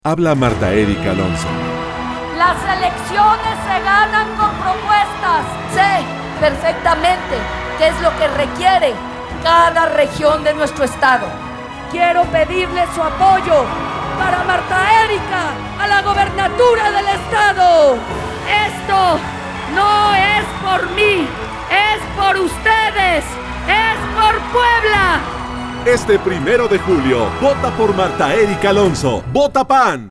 Habla Marta Erika Alonso. Las elecciones se ganan con propuestas. Sé perfectamente qué es lo que requiere cada región de nuestro estado. Quiero pedirle su apoyo para Marta Erika a la gobernatura del estado. Esto no es por mí, es por ustedes, es por Puebla. Este 1 de julio, vota por Marta Erika Alonso. ¡Vota PAN!